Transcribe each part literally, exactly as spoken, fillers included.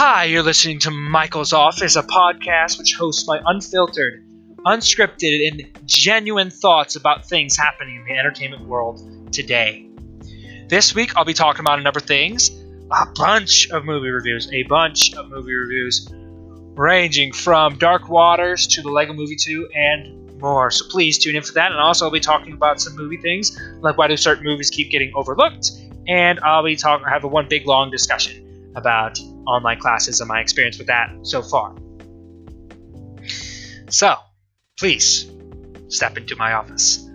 Hi, you're listening to Michael's Office, a podcast which hosts my unfiltered, unscripted, and genuine thoughts about things happening in the entertainment world today. This week, I'll be talking about a number of things, a bunch of movie reviews, a bunch of movie reviews, ranging from Dark Waters to the Lego Movie two and more. So please tune in for that. And also, I'll be talking about some movie things, like why do certain movies keep getting overlooked, and I'll be talking, have a one big long discussion about online classes and my experience with that so far. So, please step into my office.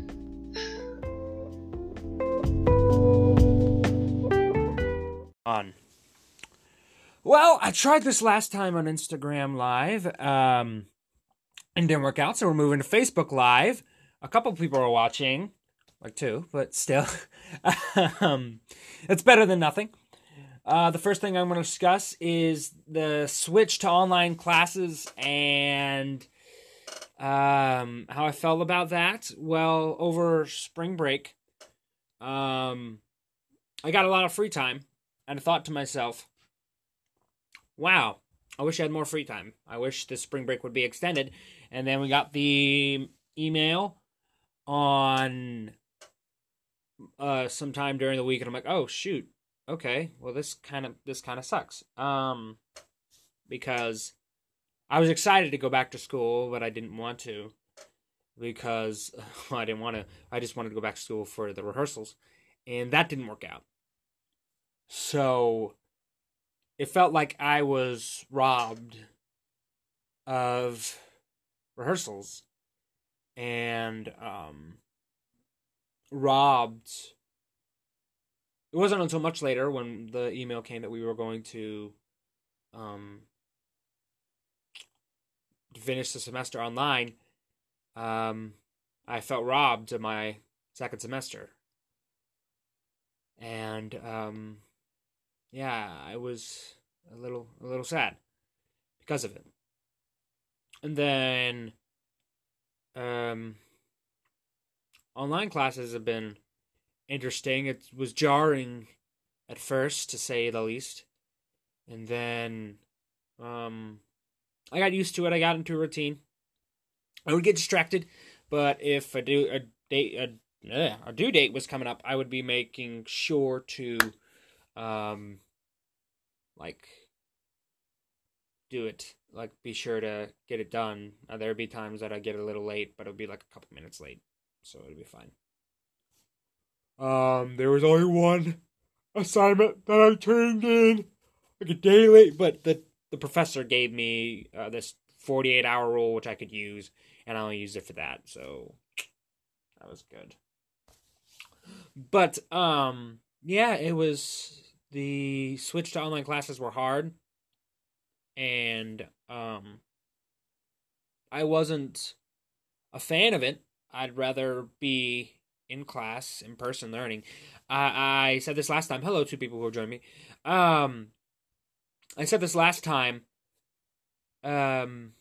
On. Well, I tried this last time on Instagram Live, um, and didn't work out, so we're moving to Facebook Live. A couple people are watching, like two, but still, um, it's better than nothing. Uh, the first thing I'm going to discuss is the switch to online classes and um, how I felt about that. Well, over spring break, um, I got a lot of free time, and I thought to myself, wow, I wish I had more free time. I wish this spring break would be extended. And then we got the email on uh, sometime during the week, and I'm like, oh, shoot. Okay, well, this kind of this kind of sucks. Um, because I was excited to go back to school, but I didn't want to because well, I didn't want to. I just wanted to go back to school for the rehearsals, and that didn't work out. So it felt like I was robbed of rehearsals and um, robbed. It wasn't until much later when the email came that we were going to um, finish the semester online. Um, I felt robbed of my second semester. And, um, yeah, I was a little, a little sad because of it. And then, um, online classes have been interesting. It was jarring at first, to say the least. And then um, I got used to it. I got into a routine. I would get distracted, but if a due, a date a, uh, a due date was coming up, I would be making sure to um, like do it. Like be sure to get it done. Uh, there'd be times that I'd get a little late, but it would be like a couple minutes late, so it'd be fine. Um, there was only one assignment that I turned in like a day late, but the, the professor gave me uh, this forty-eight hour rule, which I could use, and I only used it for that, so that was good. But, um, yeah, it was, the switch to online classes were hard, and, um, I wasn't a fan of it. I'd rather be in class, in person learning. I, I said this last time. Hello to people who are joining me. Um, I said this last time. Um,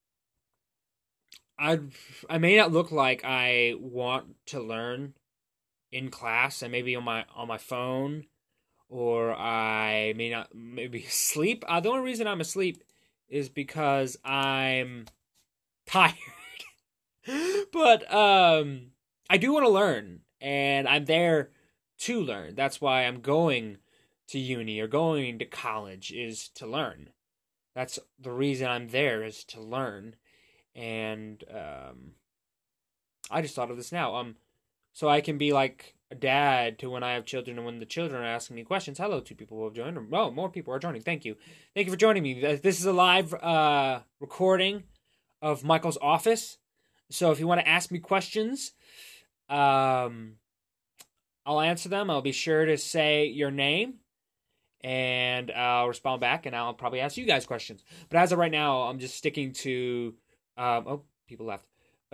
I I may not look like I want to learn in class, and maybe on my on my phone, or I may not maybe sleep. Uh, the only reason I'm asleep is because I'm tired. But um. I do want to learn, and I'm there to learn. That's why I'm going to uni or going to college, is to learn. That's the reason I'm there, is to learn. And um, I just thought of this now. Um, so I can be like a dad to when I have children, and when the children are asking me questions. Hello, two people who have joined. Oh, more people are joining. Thank you. Thank you for joining me. This is a live uh, recording of Michael's Office. So if you want to ask me questions, Um, I'll answer them. I'll be sure to say your name, and I'll respond back, and I'll probably ask you guys questions. But as of right now, I'm just sticking to, um, oh, people left.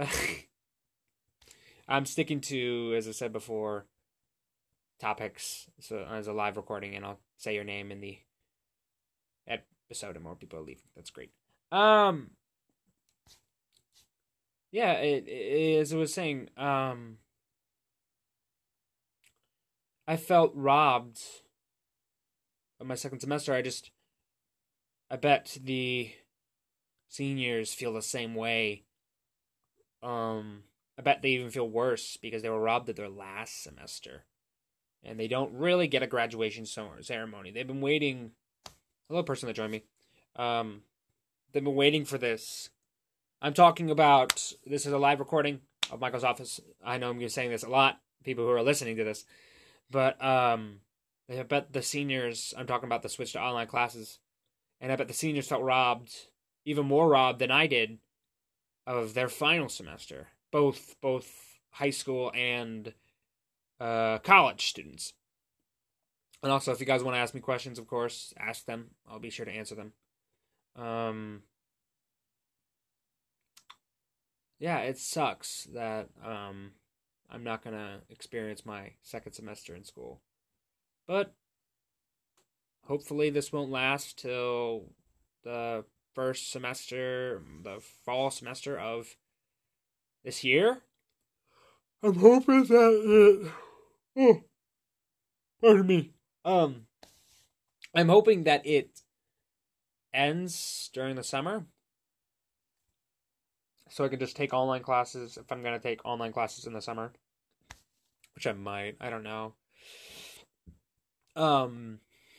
I'm sticking to, as I said before, topics, so as a live recording, and I'll say your name in the episode, and more people are leaving. That's great. Um, yeah, it, it, as I was saying, um, I felt robbed of my second semester. I just I bet the seniors feel the same way. Um, I bet they even feel worse because they were robbed of their last semester. And they don't really get a graduation ceremony. They've been waiting. Hello, person that joined me. Um, they've been waiting for this. I'm talking about, this is a live recording of Michael's office. I know I'm saying this a lot, people who are listening to this. But um, I bet the seniors, I'm talking about the switch to online classes, and I bet the seniors felt robbed, even more robbed than I did, of their final semester. Both, both high school and uh, college students. And also, if you guys want to ask me questions, of course, ask them. I'll be sure to answer them. Um... Yeah, it sucks that um, I'm not going to experience my second semester in school. But hopefully this won't last till the first semester, the fall semester of this year. I'm hoping that it... Oh, pardon me. Um, I'm hoping that it ends during the summer. So I can just take online classes if I'm going to take online classes in the summer. Which I might. I don't know. Um.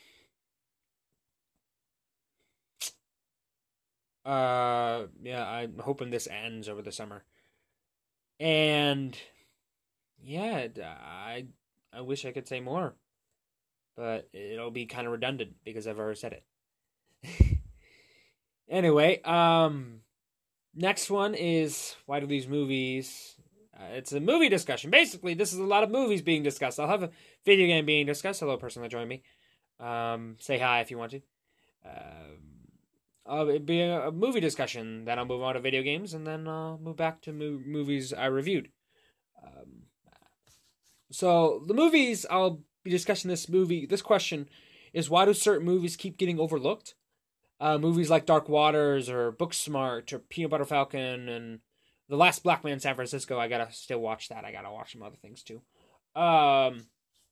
Uh. Yeah, I'm hoping this ends over the summer. And yeah, I I wish I could say more. But it'll be kind of redundant because I've already said it. Anyway, um... next one is, why do these movies... Uh, it's a movie discussion. Basically, this is a lot of movies being discussed. I'll have a video game being discussed. Hello, person that joined me. Um, say hi if you want to. Um, uh, it'd be a, a movie discussion. Then I'll move on to video games, and then I'll move back to mo- movies I reviewed. Um, so, the movies, I'll be discussing this movie. This question is, why do certain movies keep getting overlooked? Uh, movies like Dark Waters or Booksmart or Peanut Butter Falcon and The Last Black Man in San Francisco. I gotta still watch that. I gotta watch some other things too. Um,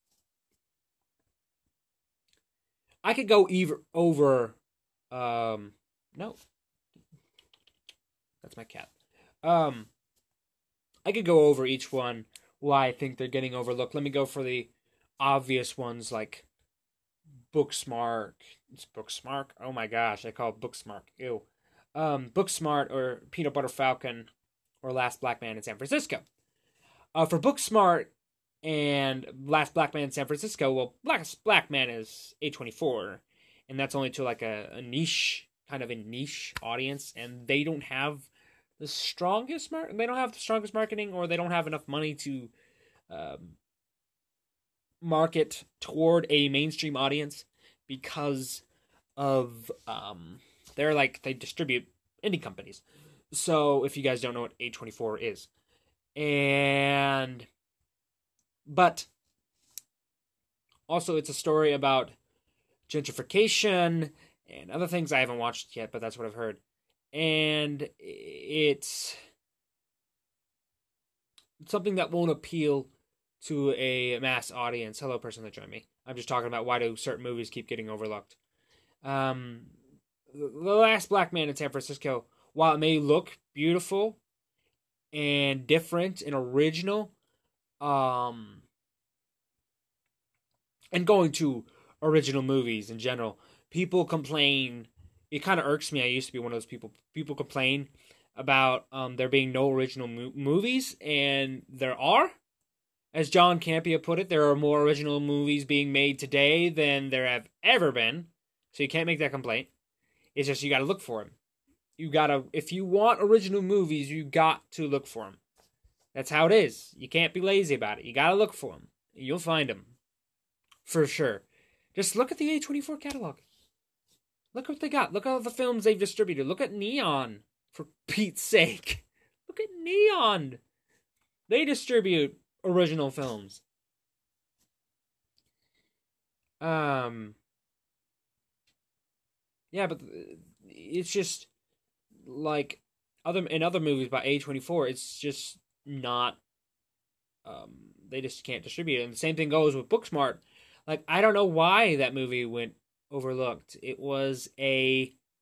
I could go either over. Um, no, that's my cat. Um, I could go over each one. Why I think they're getting overlooked. Let me go for the obvious ones like Booksmart. It's Booksmart. Oh my gosh, I call it Booksmart. Ew. Um, Booksmart or Peanut Butter Falcon or Last Black Man in San Francisco. Uh, for Booksmart and Last Black Man in San Francisco, well, Last Black Man is A twenty-four, and that's only to like a, a niche, kind of a niche audience, and they don't have the strongest mar- they don't have the strongest marketing, or they don't have enough money to um, market toward a mainstream audience because of um, they're like they distribute indie companies. So if you guys don't know what A twenty-four is, and but also it's a story about gentrification and other things I haven't watched yet, but that's what I've heard. And it's something that won't appeal to a mass audience. Hello, person that joined me. I'm just talking about why do certain movies keep getting overlooked. Um, The Last Black Man in San Francisco, while it may look beautiful and different and original, um, and going to original movies in general, people complain. It kind of irks me. I used to be one of those people. People complain about um, there being no original mo- movies, and there are. As John Campea put it, there are more original movies being made today than there have ever been. So you can't make that complaint. It's just you got to look for them. You gotta, if you want original movies, you got to look for them. That's how it is. You can't be lazy about it. You got to look for them. You'll find them. For sure. Just look at the A twenty-four catalog. Look what they got. Look at all the films they've distributed. Look at Neon, for Pete's sake. Look at Neon. They distribute original films. Um. Yeah, but it's just like other in other movies by A twenty-four. It's just not. Um, they just can't distribute it. And the same thing goes with Booksmart. Like, I don't know why that movie went overlooked. It was a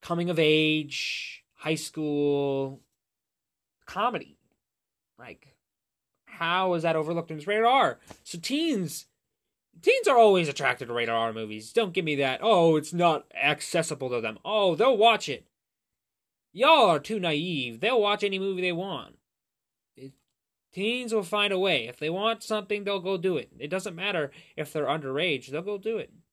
coming of age, high school comedy. Like, how is that overlooked in this rated R? So teens, teens are always attracted to rated R movies. Don't give me that, oh, it's not accessible to them. Oh, they'll watch it. Y'all are too naive. They'll watch any movie they want. It, teens will find a way. If they want something, they'll go do it. It doesn't matter if they're underage. They'll go do it.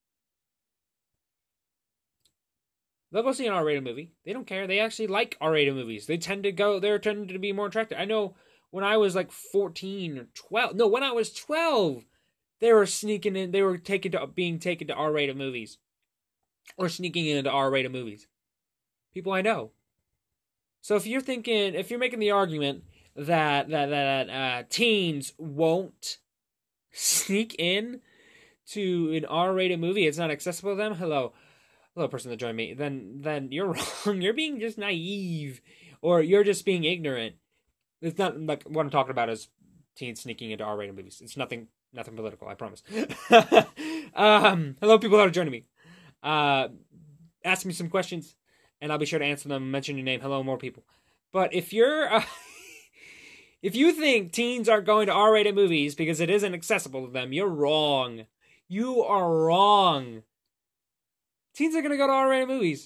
They'll go see an R-rated movie. They don't care. They actually like R-rated movies. They tend to go, they're tending to be more attractive. I know when I was like fourteen or twelve, no, when I was twelve, they were sneaking in, they were taken to, being taken to R-rated movies. Or sneaking into R-rated movies. People I know. So if you're thinking, if you're making the argument that that that uh, teens won't sneak in to an R-rated movie, it's not accessible to them. Hello, hello, person that joined me. Then then you're wrong. You're being just naive, or you're just being ignorant. It's not like what I'm talking about is teens sneaking into R-rated movies. It's nothing nothing political. I promise. um, hello, people that are joining me. Uh, ask me some questions. And I'll be sure to answer them and mention your name. Hello, more people. But if you're... Uh, if you think teens aren't going to R-rated movies because it isn't accessible to them, you're wrong. You are wrong. Teens are going to go to R-rated movies.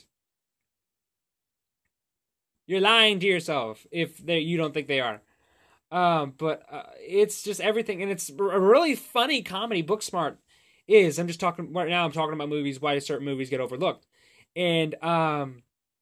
You're lying to yourself if they, you don't think they are. Um, but uh, it's just everything. And it's a really funny comedy. Booksmart is. I'm just talking... Right now I'm talking about movies. Why do certain movies get overlooked? And... um.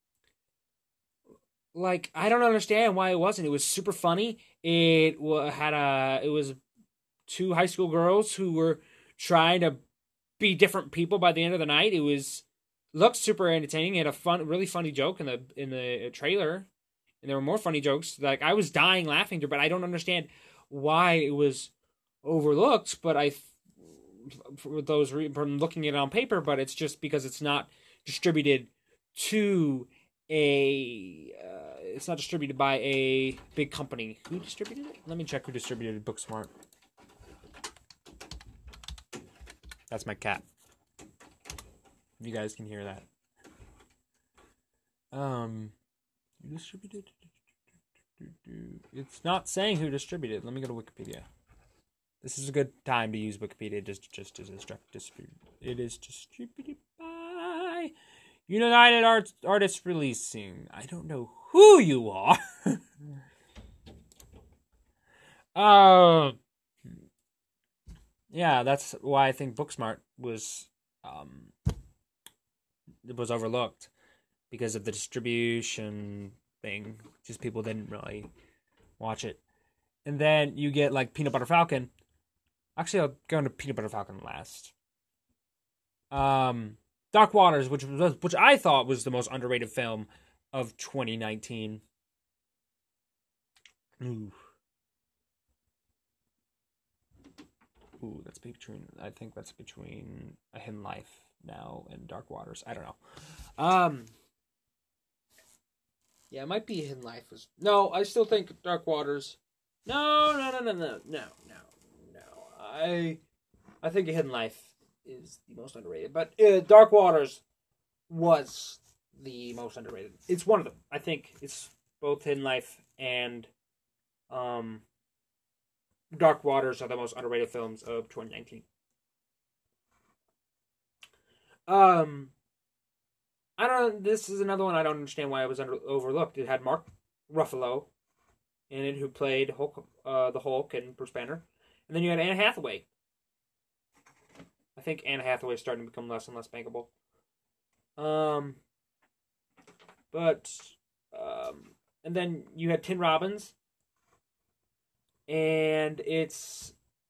Like, I don't understand why it wasn't. It was super funny. It had a, it was two high school girls who were trying to be different people by the end of the night. It was, looked super entertaining. It had a fun, really funny joke in the, in the trailer. And there were more funny jokes. Like, I was dying laughing, but I don't understand why it was overlooked. But I, for those, from looking at it on paper, but it's just because it's not distributed to a uh, it's not distributed by a big company. Who distributed it? Let me check who distributed Booksmart. That's my cat. You guys can hear that. Um, who distributed? It's not saying who distributed. Let me go to Wikipedia. This is a good time to use Wikipedia just just as instruct distribute. It is distributed by United Arts Artists Releasing. I don't know who you are. uh, yeah, that's why I think Booksmart was um it was overlooked because of the distribution thing. Just people didn't really watch it. And then you get like Peanut Butter Falcon. Actually, I'll go into Peanut Butter Falcon last. Um. Dark Waters, which was which I thought was the most underrated film of twenty nineteen. Ooh. Ooh, that's between, I think that's between A Hidden Life now and Dark Waters. I don't know. Um, yeah, it might be A Hidden Life. Was, no, I still think Dark Waters. No, no, no, no, no, no, no, no. I, I think A Hidden Life is the most underrated, but uh, Dark Waters was the most underrated. It's one of them. I think it's both Hidden Life and um, Dark Waters are the most underrated films of twenty nineteen. Um, I don't. This is another one I don't understand why it was under, overlooked. It had Mark Ruffalo in it, who played Hulk, uh, the Hulk and Bruce Banner, and then you had Anne Hathaway. I think Anne Hathaway is starting to become less and less bankable. Um, but um, and then you had Tim Robbins, and it's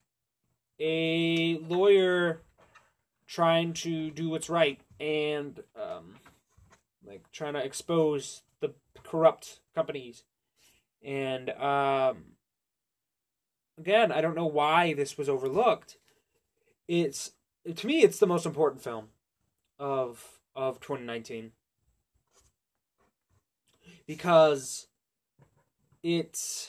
a lawyer trying to do what's right and um, like trying to expose the corrupt companies. And um, again, I don't know why this was overlooked. It's to me, it's the most important film of of twenty nineteen because it's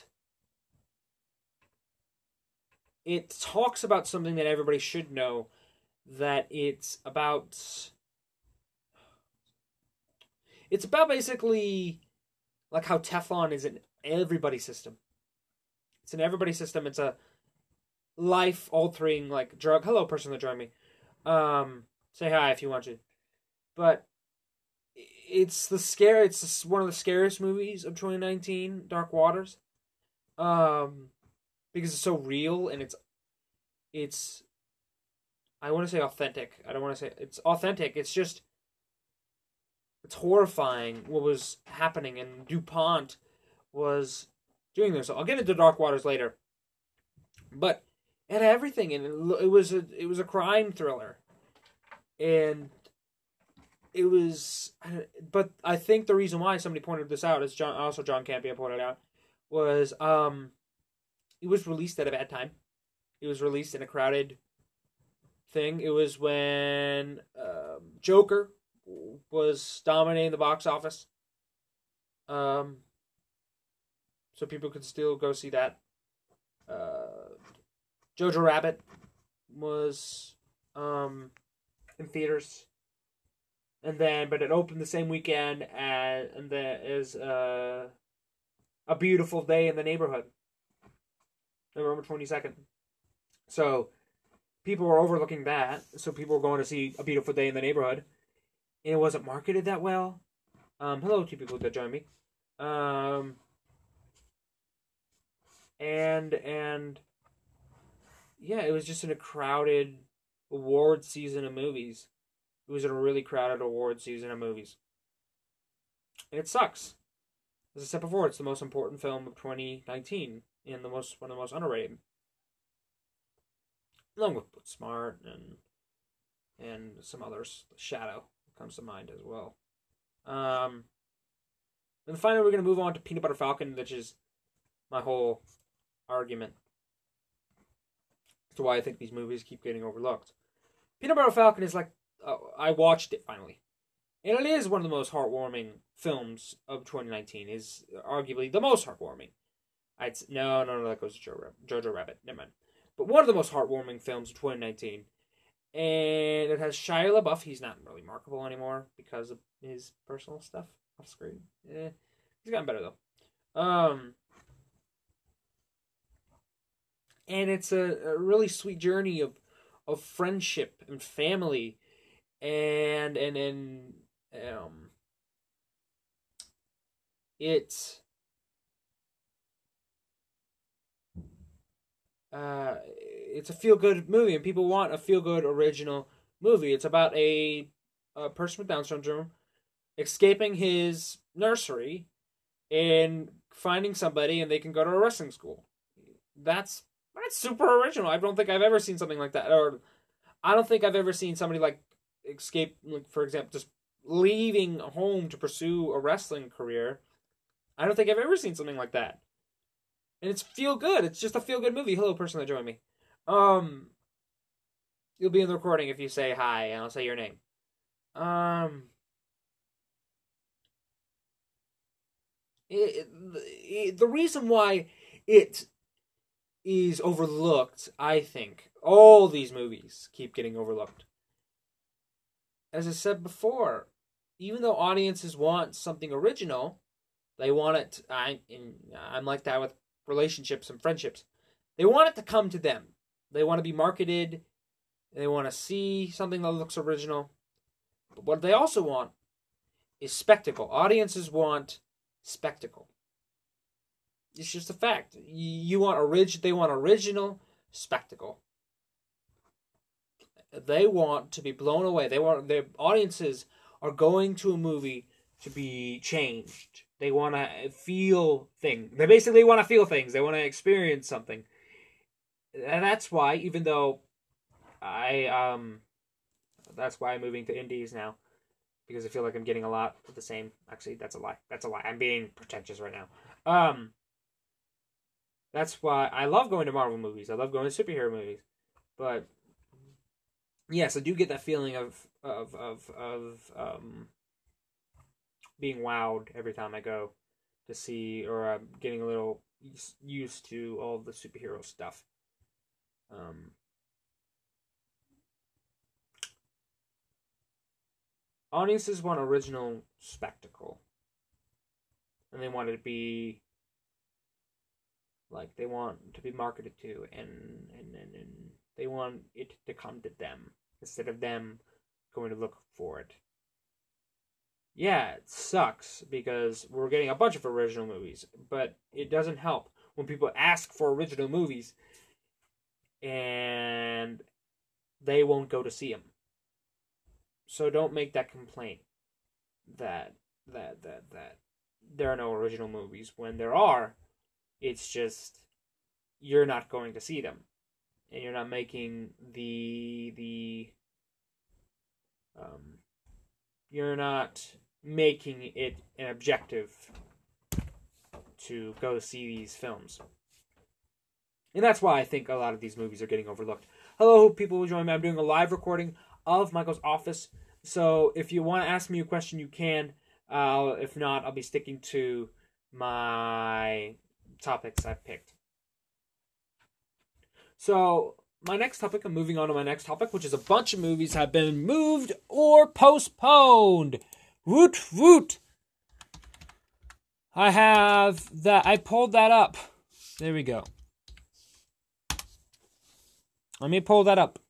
it talks about something that everybody should know. That it's about It's about basically like how Teflon is in everybody's system. It's in everybody's system. It's a life altering like drug. Hello, person that joined me. Um, say hi if you want to. But it's the scare. It's one of the scariest movies of twenty nineteen. Dark Waters. Um, because it's so real and it's it's. I want to say authentic. I don't want to say it's authentic. It's just it's horrifying what was happening, and DuPont was doing this. I'll get into Dark Waters later, but it had everything, and it was a it was a crime thriller, and it was. But I think the reason why somebody pointed this out, as John also John Campea pointed out, was um, it was released at a bad time. It was released in a crowded thing. It was when um, Joker was dominating the box office. Um, so people could still go see that. Uh, Jojo Rabbit was um, in theaters, and then but it opened the same weekend as and there is uh, A Beautiful Day in the Neighborhood, November twenty second. So people were overlooking that, so people were going to see A Beautiful Day in the Neighborhood, and it wasn't marketed that well. Um, hello to people that joined me. Um, and and yeah, it was just in a crowded award season of movies. It was in a really crowded award season of movies, and it sucks. As I said before, it's the most important film of twenty nineteen and the most one of the most underrated, along with Smart and and some others. Shadow comes to mind as well. Um, and finally, we're going to move on to Peanut Butter Falcon, which is my whole argument as to why I think these movies keep getting overlooked. Peanut Butter Falcon is like, uh, I watched it finally, and it is one of the most heartwarming films of twenty nineteen. Is arguably the most heartwarming. I'd no, no, no, that goes to Jojo, Jojo Rabbit. Never mind. But one of the most heartwarming films of twenty nineteen. And it has Shia LaBeouf. He's not really marketable anymore because of his personal stuff off screen. Eh, he's gotten better though. Um, and it's a, a really sweet journey of of friendship and family, and and and um, it's uh. It's a feel-good movie, and people want a feel-good original movie. It's about a, a person with Down syndrome escaping his nursery and finding somebody, and they can go to a wrestling school. That's that's super original. I don't think I've ever seen something like that, or I don't think I've ever seen somebody like escape, like for example, just leaving home to pursue a wrestling career. I don't think I've ever seen something like that, and it's feel good. It's just a feel good movie. Hello, person that joined me. Um, you'll be in the recording if you say hi, and I'll say your name. Um, it, it, the reason why it is overlooked, I think, all these movies keep getting overlooked. As I said before, even though audiences want something original, they want it. I, I'm like that with relationships and friendships. They want it to come to them. They want to be marketed. They want to see something that looks original. But what they also want is spectacle. Audiences want spectacle. It's just a fact. You want orig- They want original spectacle. They want to be blown away. They want their audiences are going to a movie to be changed. They want to feel things. They basically want to feel things. They want to experience something. And that's why, even though I, um, that's why I'm moving to indies now. Because I feel like I'm getting a lot of the same. Actually, that's a lie. That's a lie. I'm being pretentious right now. Um, that's why I love going to Marvel movies. I love going to superhero movies. But, yes, I do get that feeling of, of, of, of, um, being wowed every time I go to see, or I'm getting a little used to all the superhero stuff. Um, audiences want original spectacle. And they want it to be like they want to be marketed to, and, and, and, and they want it to come to them instead of them going to look for it. Yeah, it sucks because we're getting a bunch of original movies, but it doesn't help when people ask for original movies and they won't go to see them. So don't make that complaint that that that that there are no original movies. When there are, it's just you're not going to see them, and you're not making the the um you're not making it an objective to go see these films. And that's why I think a lot of these movies are getting overlooked. Hello, people who join me. I'm doing a live recording of Michael's office. So if you want to ask me a question, you can. Uh, if not, I'll be sticking to my topics I've picked. So my next topic, I'm moving on to my next topic, which is a bunch of movies have been moved or postponed. Woot woot. I have that. I pulled that up. There we go. Let me pull that up.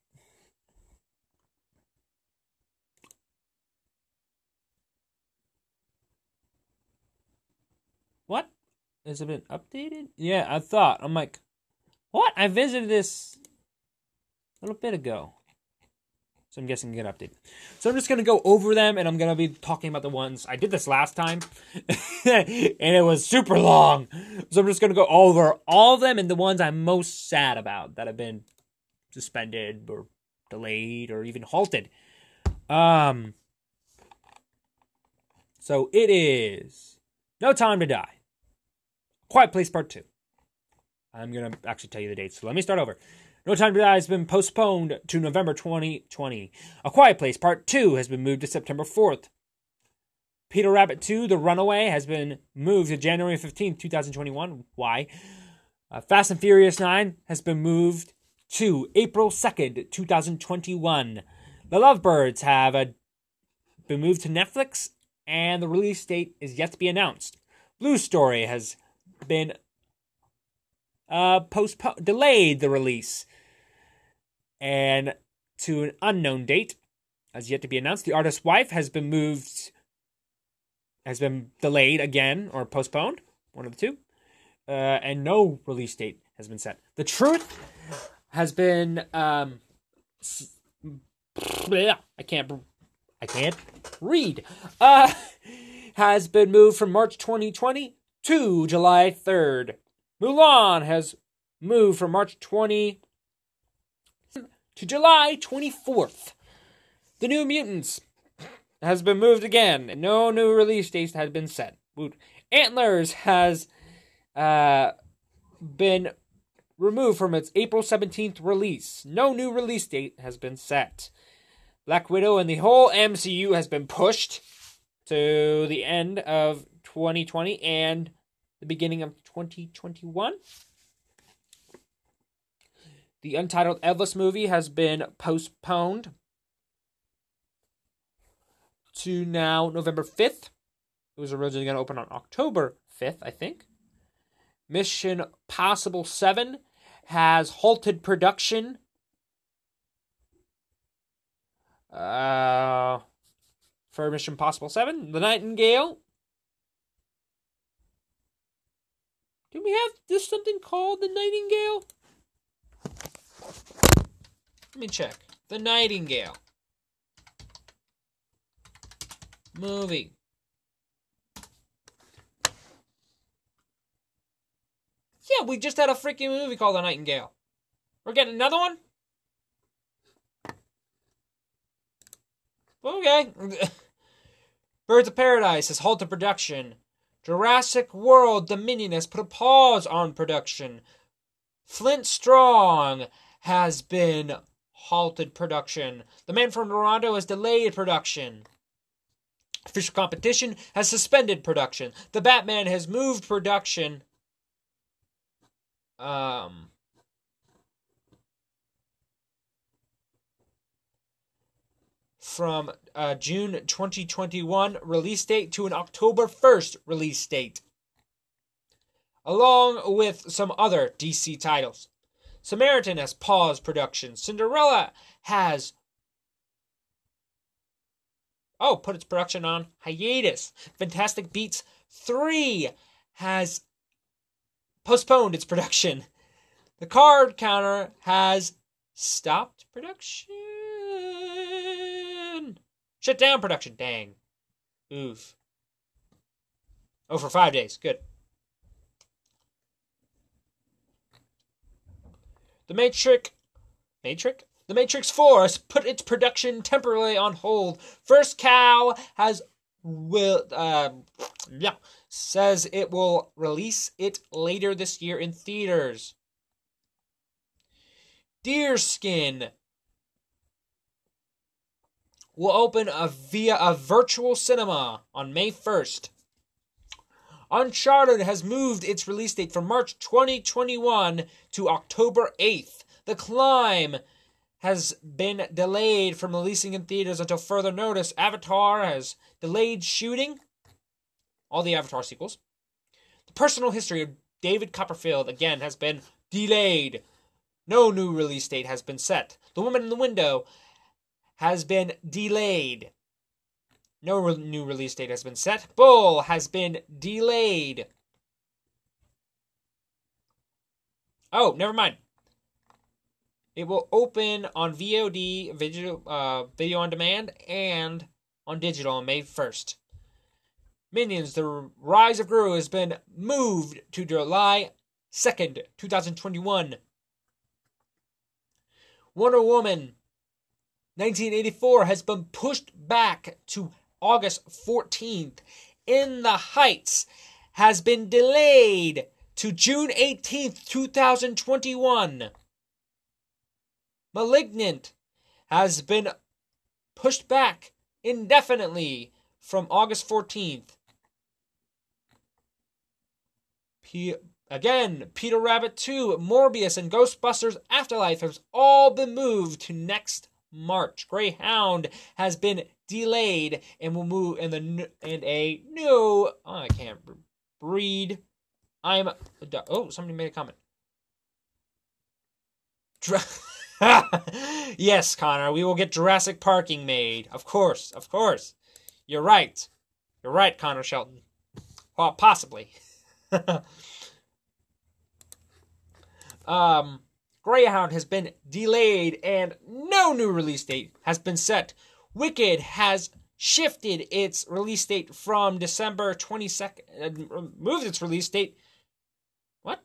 What? Has it been updated? Yeah, I thought. I'm like, what? I visited this a little bit ago. So I'm guessing get updated. So I'm just going to go over them, and I'm going to be talking about the ones. I did this last time, and it was super long. So I'm just going to go over all of them and the ones I'm most sad about that have been suspended or delayed or even halted. Um. So it is No Time to Die. Quiet Place Part two. I'm going to actually tell you the dates. So let me start over. No Time to Die has been postponed to November twenty twenty. A Quiet Place Part two has been moved to September fourth. Peter Rabbit two, The Runaway, has been moved to January fifteenth, twenty twenty-one. Why? Uh, Fast and Furious nine has been moved to April second, twenty twenty-one. The Lovebirds have uh, been moved to Netflix, and the release date is yet to be announced. Blue Story has been uh, postponed, delayed the release, and to an unknown date, as yet to be announced. The Artist's Wife has been moved, has been delayed again, or postponed, one of the two, uh, and no release date has been set. The Truth has been, um, I can't, I can't read, uh, has been moved from March twenty twenty to July third. Mulan has moved from March twentieth to July twenty-fourth. The New Mutants has been moved again, and no new release dates has been set. Antlers has uh, been removed from its April seventeenth release. No new release date has been set. Black Widow and the whole M C U has been pushed to the end of twenty twenty and the beginning of twenty twenty-one. The untitled Elvis movie has been postponed to now November fifth. It was originally going to open on October fifth, I think. Mission Possible seven has halted production. Uh, for Mission Possible seven, The Nightingale. Do we have this something called The Nightingale? Let me check. The Nightingale movie. Yeah, we just had a freaking movie called The Nightingale. We're getting another one? Okay. Birds of Paradise has halted production. Jurassic World Dominion has put a pause on production. Flint Strong has been halted production. The Man from Toronto has delayed production. Official Competition has suspended production. The Batman has moved production. Um... from uh, June twenty twenty-one release date to an October first release date, along with some other D C titles. Samaritan has paused production. Cinderella has oh put its production on hiatus. Fantastic Beasts three has postponed its production. The Card Counter has stopped production. Shut down production. Dang. Oof. Oh, for five days. Good. The Matrix... Matrix? The Matrix four has put its production temporarily on hold. First Cow has... will uh, yeah, says it will release it later this year in theaters. Deerskin will open a, via a virtual cinema on May first. Uncharted has moved its release date from March twenty twenty-one to October eighth. The Climb has been delayed from releasing in theaters until further notice. Avatar has delayed shooting. All the Avatar sequels. The Personal History of David Copperfield, again, has been delayed. No new release date has been set. The Woman in the Window has been delayed. No re- new release date has been set. Bull has been delayed. Oh, never mind. It will open on V O D, video, uh, video on demand, and on digital on May first. Minions, The Rise of Gru has been moved to July second, twenty twenty-one. Wonder Woman nineteen eighty-four has been pushed back to August fourteenth. In the Heights has been delayed to June eighteenth, twenty twenty-one. Malignant has been pushed back indefinitely from August fourteenth. P- Again, Peter Rabbit two, Morbius, and Ghostbusters Afterlife have all been moved to next March. Greyhound has been delayed and will move in the and a new. Oh, I can't read. I'm. Oh, somebody made a comment. Yes, Connor, we will get Jurassic Parking made. Of course, of course. You're right. You're right, Connor Shelton. Well, possibly. um, Greyhound has been delayed and no new release date has been set. Wicked has shifted its release date from December twenty-second, uh, moved its release date. What?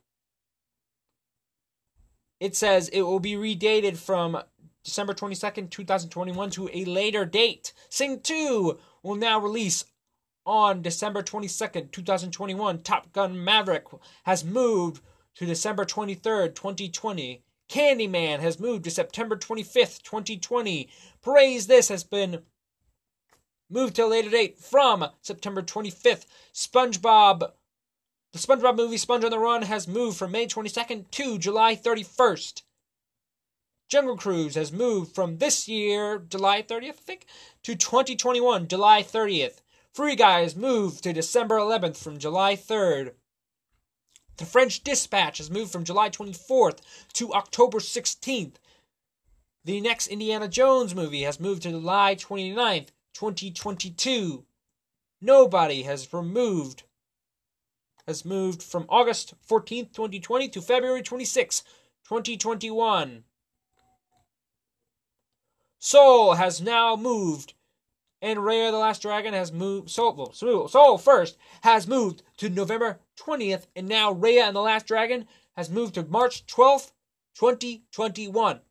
It says it will be redated from December twenty-second, twenty twenty-one to a later date. Sing two will now release on December twenty-second, twenty twenty-one. Top Gun Maverick has moved to December twenty-third, twenty twenty. Candyman has moved to September twenty-fifth, twenty twenty. Praise This has been moved to a later date from September twenty-fifth. SpongeBob, the SpongeBob movie Sponge on the Run has moved from May twenty-second to July thirty-first. Jungle Cruise has moved from this year, July thirtieth, I think, to twenty twenty-one, July thirtieth. Free Guy has moved to December eleventh from July third. The French Dispatch has moved from July twenty-fourth to October sixteenth. The next Indiana Jones movie has moved to July twenty-ninth, twenty twenty-two. Nobody has removed, has moved from August fourteenth, twenty twenty to February twenty-sixth, twenty twenty-one. Soul has now moved, and Raya the Last Dragon has moved. Soul, Soul, Soul first has moved to November twentieth, and now Raya and the Last Dragon has moved to March twelfth, twenty twenty-one.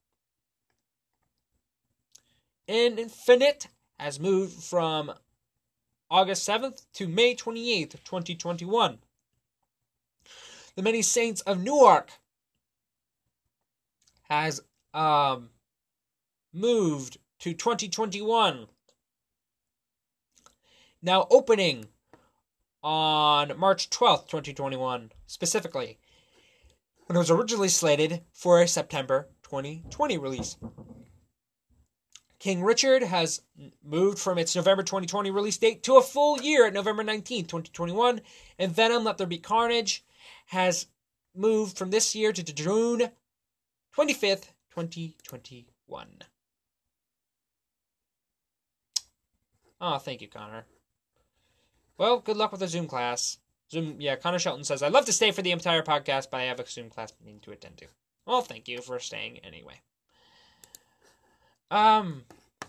Infinite has moved from August seventh to May twenty-eighth, twenty twenty-one. The Many Saints of Newark has um. moved to twenty twenty-one. Now opening on March twelfth, twenty twenty-one, specifically, when it was originally slated for a September twenty twenty release. King Richard has moved from its November twenty twenty release date to a full year at November nineteenth, twenty twenty-one. And Venom, Let There Be Carnage has moved from this year to June twenty-fifth, twenty twenty-one. Oh, thank you, Connor. Well, good luck with the Zoom class. Zoom, yeah, Connor Shelton says, I'd love to stay for the entire podcast, but I have a Zoom class I need to attend to. Well, thank you for staying anyway. Um,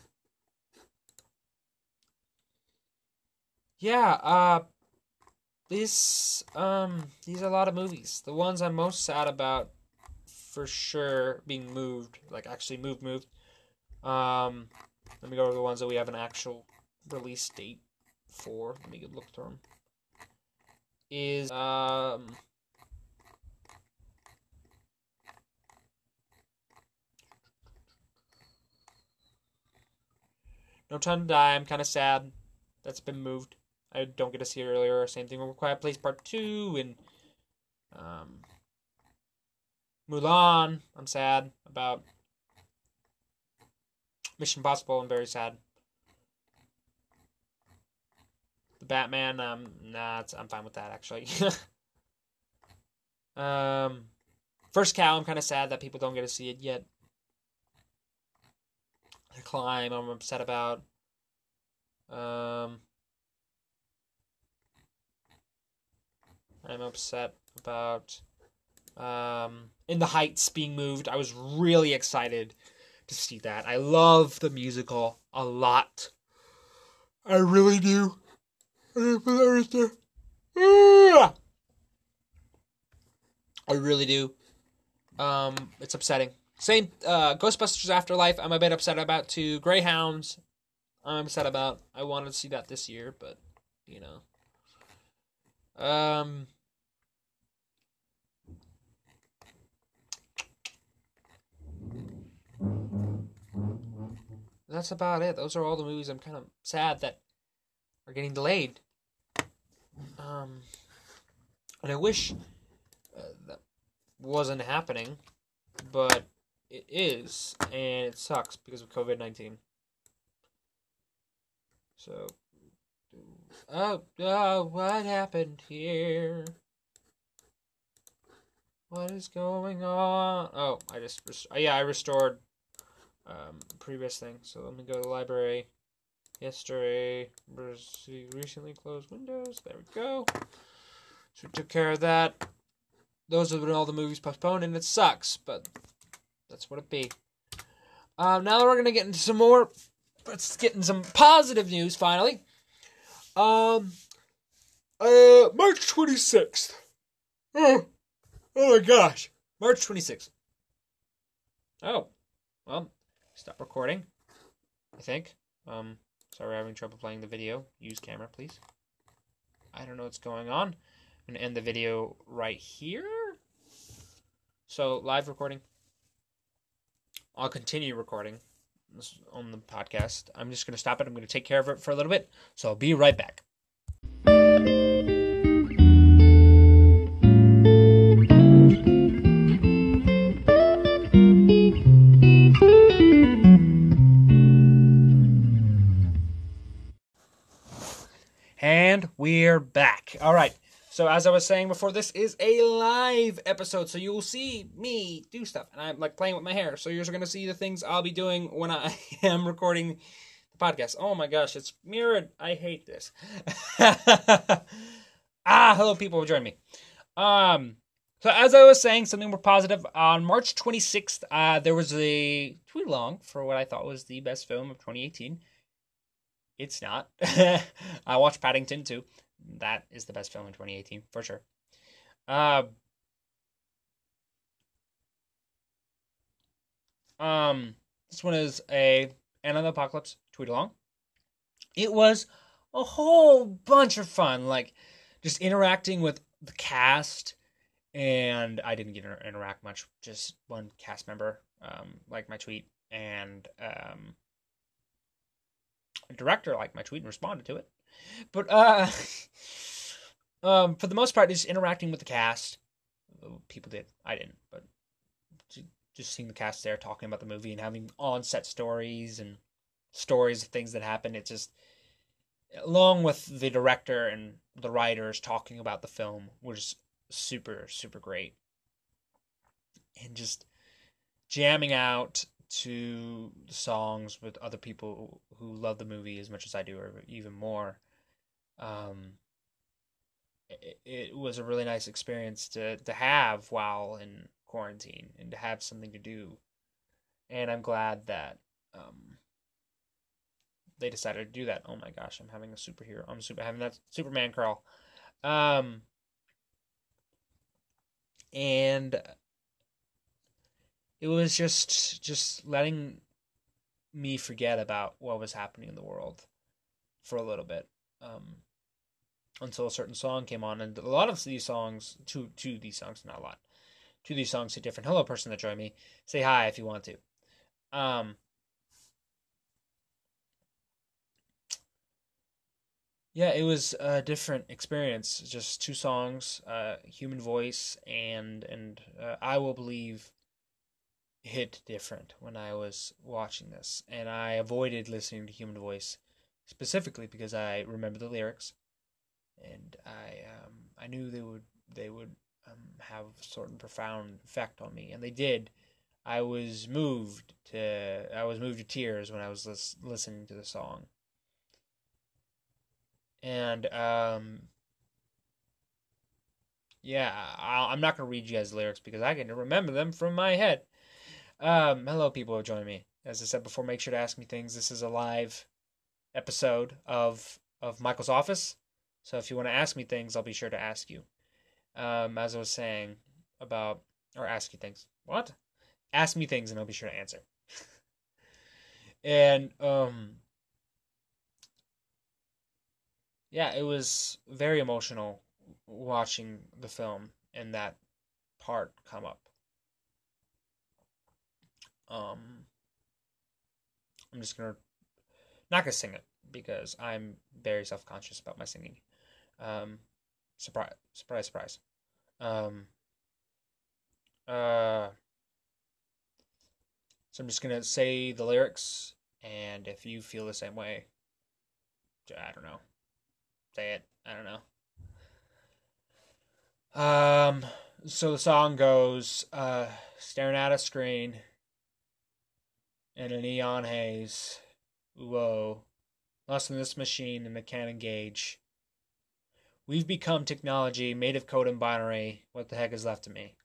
yeah, uh, this, um, these are a lot of movies. The ones I'm most sad about, for sure, being moved, like actually moved, moved. Um, let me go over the ones that we have an actual release date for. Let me look through them. Is, um... No Time to Die, I'm kind of sad. That's been moved. I don't get to see it earlier. Same thing with Quiet Place Part two and um, Mulan, I'm sad about. Mission Impossible, I'm very sad. The Batman, um, nah, I'm fine with that, actually. um, First Cow, I'm kind of sad that people don't get to see it yet. The Climb, I'm upset about. Um, I'm upset about um, In the Heights being moved. I was really excited to see that. I love the musical a lot. I really do. I really do. Um, it's upsetting. Same, uh, Ghostbusters Afterlife, I'm a bit upset about too. Greyhounds, I'm upset about. I wanted to see that this year, but, you know. Um, that's about it. Those are all the movies I'm kind of sad that are getting delayed. Um, and I wish uh, that wasn't happening, but it is, and it sucks because of covid nineteen. So, oh, oh, what happened here? What is going on? Oh, I just, rest- yeah, I restored um, previous thing. So let me go to the library. History, recently closed windows. There we go. So we took care of that. Those have been all the movies postponed, and it sucks, but that's what it be. Um, now we're gonna get into some more. Let's get into some positive news finally. Um, uh, March twenty-sixth. Oh, oh my gosh, March twenty-sixth. Oh, well, stop recording. I think. Um, sorry, we're having trouble playing the video. Use camera, please. I don't know what's going on. I'm gonna end the video right here. So, live recording. I'll continue recording on the podcast. I'm just going to stop it. I'm going to take care of it for a little bit. So, I'll be right back. And we're back. All right. So as I was saying before, this is a live episode, so you will see me do stuff. And I'm like playing with my hair, so you're going to see the things I'll be doing when I am recording the podcast. Oh my gosh, it's mirrored. I hate this. ah, hello people who joined me. Um, so as I was saying, something more positive. On March twenty-sixth, uh, there was a tweet along for what I thought was the best film of twenty eighteen. It's not. I watched Paddington too. That is the best film in twenty eighteen, for sure. Uh, um, this one is a Ant and the Apocalypse tweet along. It was a whole bunch of fun, like just interacting with the cast, and I didn't get to interact much. Just one cast member, um, liked my tweet, and um, a director liked my tweet and responded to it. But uh, um, for the most part, just interacting with the cast. People did. I didn't. But just seeing the cast there talking about the movie and having on-set stories and stories of things that happened. It just, along with the director and the writers talking about the film, was super, super great. And just jamming out to the songs with other people who love the movie as much as I do, or even more. Um, it, it was a really nice experience to, to have while in quarantine and to have something to do. And I'm glad that um, they decided to do that. Oh my gosh, I'm having a superhero. I'm super having that Superman curl. Um, and it was just just letting me forget about what was happening in the world for a little bit. Um, until a certain song came on, and a lot of these songs, two two of these songs, not a lot, two of these songs are different. Hello, person that joined me. Say hi if you want to. Um, yeah, it was a different experience. Just two songs, uh, Human Voice and and uh, I Will Believe hit different when I was watching this, and I avoided listening to Human Voice specifically because I remember the lyrics, and I um, I knew they would they would um, have a certain profound effect on me, and they did. I was moved to I was moved to tears when I was lis- listening to the song, and um, yeah, I, I'm not gonna read you guys the lyrics because I can remember them from my head. Um, hello, people who join me. As I said before, make sure to ask me things. This is a live episode of of Michael's Office, so if you want to ask me things, I'll be sure to ask you. Um, as I was saying about or ask you things. What? Ask me things, and I'll be sure to answer. and um, yeah, it was very emotional watching the film and that part come up. Um, I'm just gonna not gonna sing it because I'm very self conscious about my singing. Um, surprise, surprise, surprise. Um, uh, so I'm just gonna say the lyrics, and if you feel the same way, I don't know, say it. I don't know. Um, so the song goes, uh, staring at a screen in a neon haze. Whoa, lost in this machine and the cannon gauge. We've become technology made of code and binary. What the heck is left of me?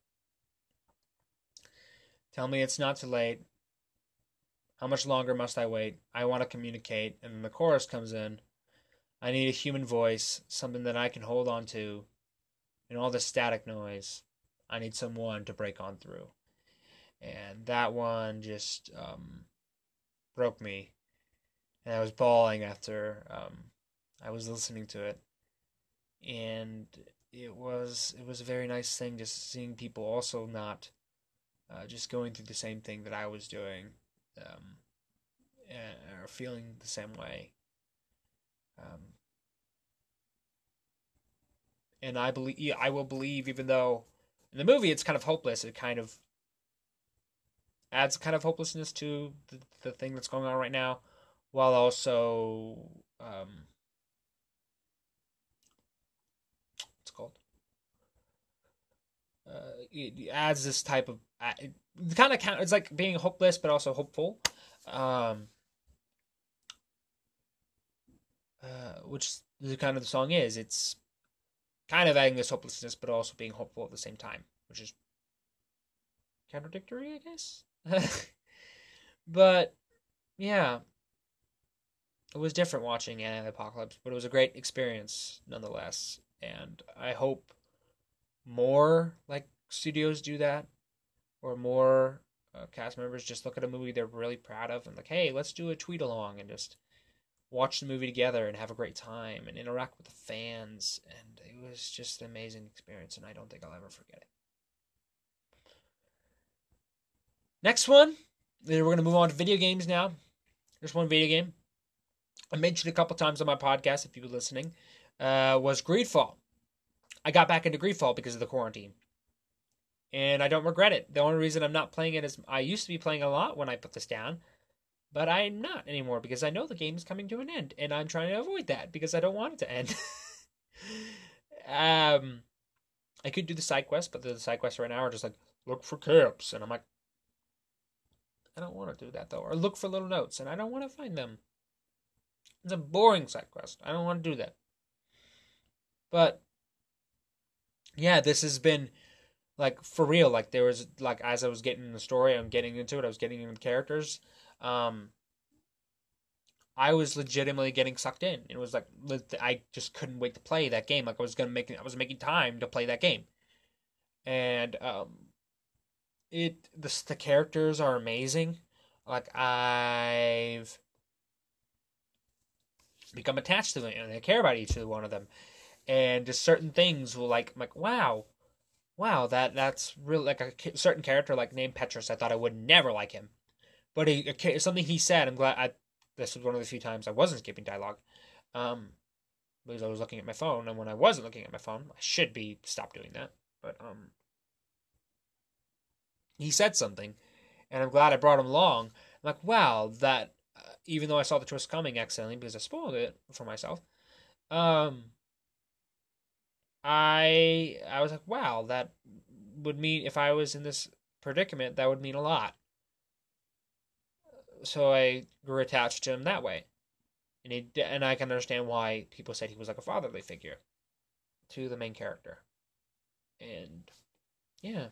Tell me it's not too late. How much longer must I wait? I want to communicate. And then the chorus comes in. I need a human voice, something that I can hold on to. In all the static noise, I need someone to break on through. And that one just um, broke me. And I was bawling after um, I was listening to it. And it was it was a very nice thing just seeing people also not uh, just going through the same thing that I was doing, um, or feeling the same way. Um, and I believe I will believe, even though in the movie it's kind of hopeless, it kind of adds kind of hopelessness to the, the thing that's going on right now, while also um, what's it called? Uh, it adds this type of uh, it kind of count. It's like being hopeless but also hopeful, um, uh, which the kind of the song is. It's kind of adding this hopelessness but also being hopeful at the same time, which is contradictory, I guess. But yeah, it was different watching Apocalypse, but it was a great experience nonetheless. And I hope more like studios do that, or more uh, cast members just look at a movie they're really proud of and like, hey, let's do a tweet along and just watch the movie together and have a great time and interact with the fans. And it was just an amazing experience, and I don't think I'll ever forget it. Next one, we're going to move on to video games now. There's one video game I mentioned a couple times on my podcast, if you've been listening, uh, was Greedfall. I got back into Greedfall because of the quarantine, and I don't regret it. The only reason I'm not playing it is I used to be playing a lot when I put this down, But I'm not anymore because I know the game is coming to an end, and I'm trying to avoid that because I don't want it to end. um, I could do the side quest, but the side quests right now are just like, look for camps, and I'm like, I don't want to do that though. Or look for little notes, and I don't want to find them. It's a boring side quest. I don't want to do that. But yeah, this has been like for real. Like there was like as I was getting in the story, I'm getting into it. I was getting into the characters. Um, I was legitimately getting sucked in. It was like I just couldn't wait to play that game. Like I was gonna make, I was making time to play that game, and um, it the the characters are amazing. Like I've become attached to them, and I care about each one of them, and just certain things will like, I'm like wow, wow that that's really like a certain character like named Petrus. I thought I would never like him, but he, something he said. I'm glad I. This was one of the few times I wasn't skipping dialogue, um, because I was looking at my phone, and when I wasn't looking at my phone, I should be stop doing that. But um, he said something, and I'm glad I brought him along. I'm like, wow, that uh, even though I saw the twist coming accidentally because I spoiled it for myself, um, I I was like, wow, that would mean if I was in this predicament, that would mean a lot. So I grew attached to him that way, and he and I can understand why people said he was like a fatherly figure to the main character, and yeah,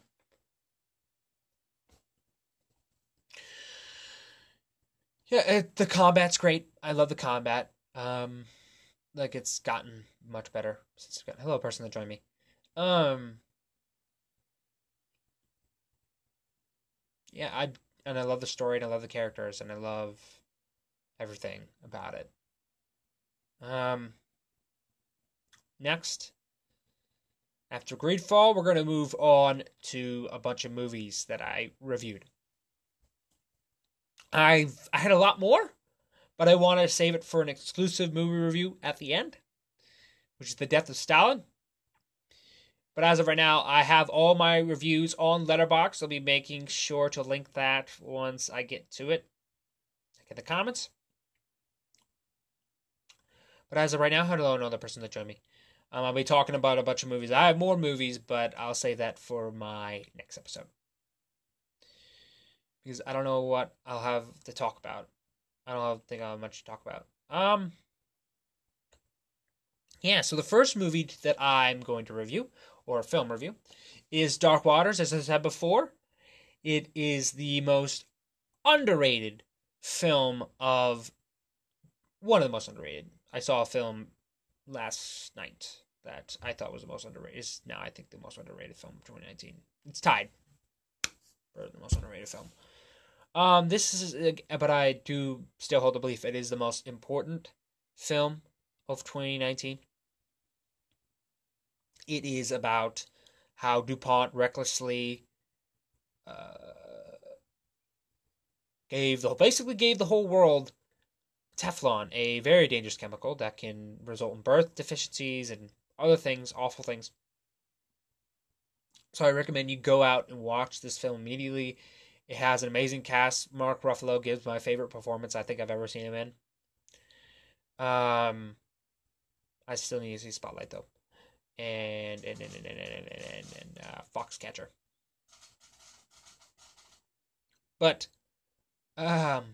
yeah, it, the combat's great. I love the combat. Um, like it's gotten much better since it's got hello person that joined me. Um, yeah, I and I love the story, and I love the characters, and I love everything about it. Um, next, after Greedfall, we're going to move on to a bunch of movies that I reviewed. I've I had a lot more, but I want to save it for an exclusive movie review at the end, which is The Death of Stalin. But as of right now, I have all my reviews on Letterboxd. I'll be making sure to link that once I get to it. Like in the comments. But as of right now, hello, another person that joined me. Um, I'll be talking about a bunch of movies. I have more movies, but I'll save that for my next episode. Because I don't know what I'll have to talk about. I don't think I'll have much to talk about. Um, yeah, so the first movie that I'm going to review, or a film review, is Dark Waters, as I said before. It is the most underrated film of... One of the most underrated. I saw a film last night that I thought was the most underrated. Is now, I think, the most underrated film of twenty nineteen. It's tied for the most underrated film. Um, this is... But I do still hold the belief it is the most important film of twenty nineteen. It is about how DuPont recklessly uh, gave the basically gave the whole world Teflon, a very dangerous chemical that can result in birth deficiencies and other things, awful things. So I recommend you go out and watch this film immediately. It has an amazing cast. Mark Ruffalo gives my favorite performance I think I've ever seen him in. Um, I still need to see Spotlight though. And and and and and and, and, and uh, Foxcatcher. But um,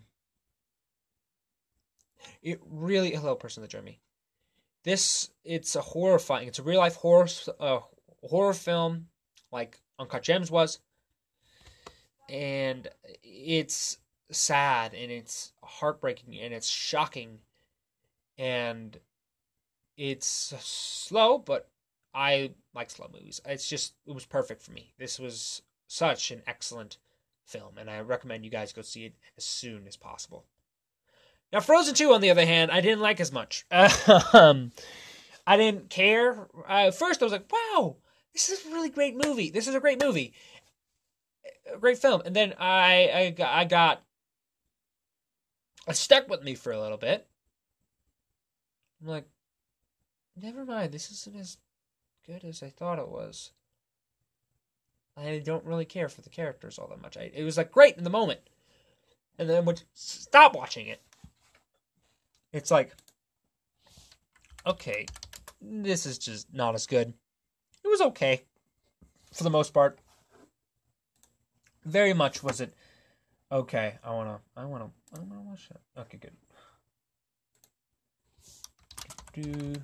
it really hello person that joined me. This it's a horrifying. It's a real life horror uh, horror film like Uncut Gems was, and it's sad and it's heartbreaking and it's shocking, and it's slow, but I like slow movies. It's just, it was perfect for me. This was such an excellent film, and I recommend you guys go see it as soon as possible. Now, Frozen two, on the other hand, I didn't like as much. um, I didn't care. Uh, at first, I was like, wow, this is a really great movie. This is a great movie. A great film. And then I, I, got, I got, it stuck with me for a little bit. I'm like, never mind, this isn't as good as I thought it was. I don't really care for the characters all that much. I, it was like great in the moment. and then would stop watching it. It's like, okay, this is just not as good. It was okay, for the most part. Very much was it okay. I wanna, I wanna, I wanna watch that. Okay, good. Do.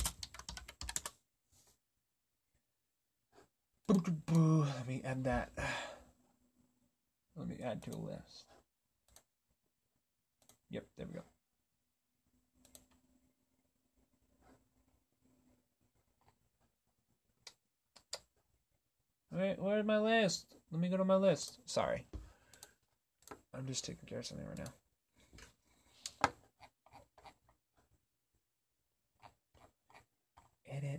Let me add that. Let me add to a list. Yep, there we go. Wait, where's my list? Let me go to my list. Sorry. I'm just taking care of something right now. Edit.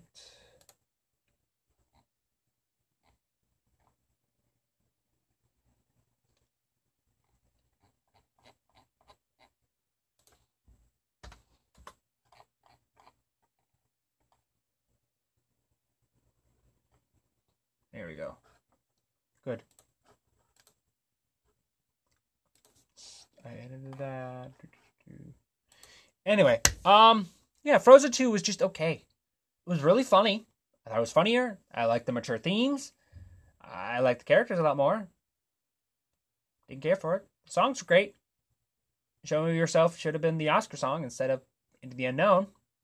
There we go. Good. I edited that. Anyway, um, yeah, Frozen two was just okay. It was really funny. I thought it was funnier. I liked the mature themes. I liked the characters a lot more. Didn't care for it. The songs were great. Show Me Yourself should have been the Oscar song instead of Into the Unknown.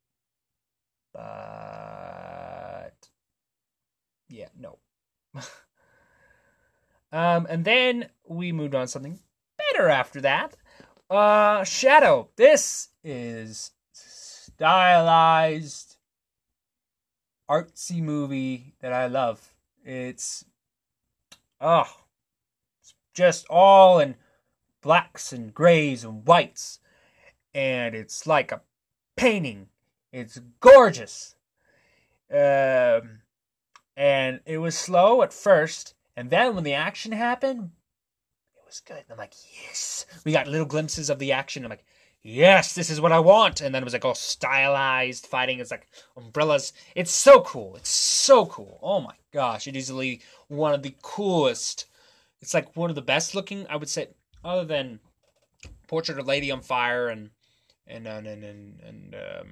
But yeah, no. um, and then we moved on to something better after that. Uh, Shadow. This is stylized, artsy movie that I love. It's, oh, it's just all in blacks and grays and whites. And it's like a painting. It's gorgeous. Um... And it was slow at first, and then when the action happened, it was good. And I'm like, yes. We got little glimpses of the action. I'm like, yes, this is what I want. And then it was like all stylized fighting. It's like umbrellas. It's so cool. It's so cool. Oh my gosh. It is easily one of the coolest. It's like one of the best looking, I would say, other than Portrait of a Lady on Fire and, and, and, and, and, and um,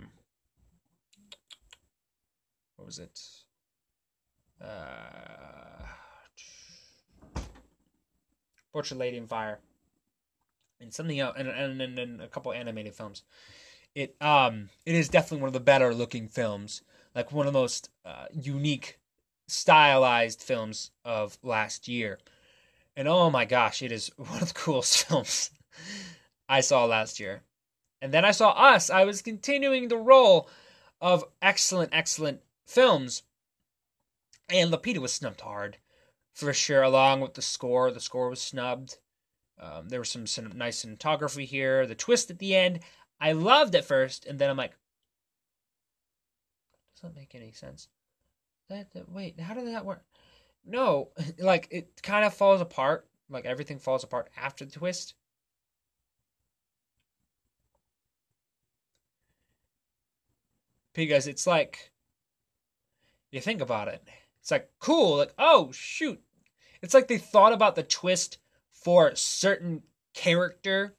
what was it? Uh, Portrait Lady in Fire, and something else, and, and, and, and a couple animated films. It um it is definitely one of the better looking films, like one of the most uh, unique, stylized films of last year. And oh my gosh, it is one of the coolest films I saw last year. And then I saw Us. I was continuing the role of excellent, excellent films. And Lupita was snubbed hard, for sure, along with the score. The score was snubbed. Um, there was some, some nice cinematography here. The twist at the end, I loved at first, and then I'm like, doesn't make any sense. That, that Wait, how did that work? No, like, it kind of falls apart. Like, everything falls apart after the twist. Because it's like, you think about it. It's like, cool, like, oh, shoot. It's like they thought about the twist for a certain character.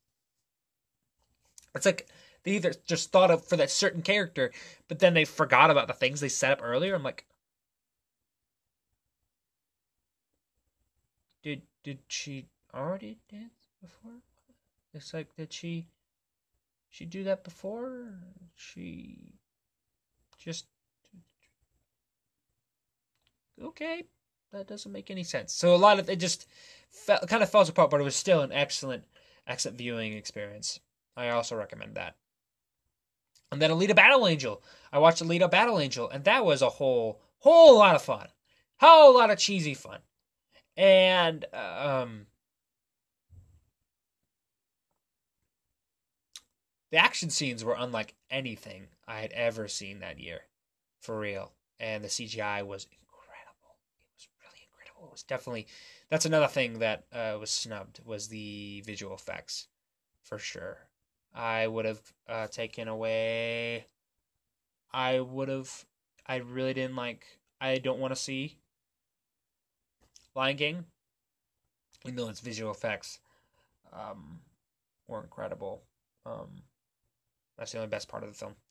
It's like they either just thought of for that certain character, but then they forgot about the things they set up earlier. I'm like, did did she already dance before? It's like, did she, she do that before? She just... Okay, that doesn't make any sense. So a lot of it just fell, kind of falls apart, but it was still an excellent, excellent viewing experience. I also recommend that. And then Alita Battle Angel. I watched Alita Battle Angel, and that was a whole, whole lot of fun. Whole lot of cheesy fun. And, um... the action scenes were unlike anything I had ever seen that year. For real. And the C G I was it was definitely, that's another thing that uh, was snubbed, was the visual effects, for sure. I would have uh, taken away, I would have, I really didn't like, I don't want to see Lion King, even though it's visual effects. um, were incredible. Um, that's the only best part of the film.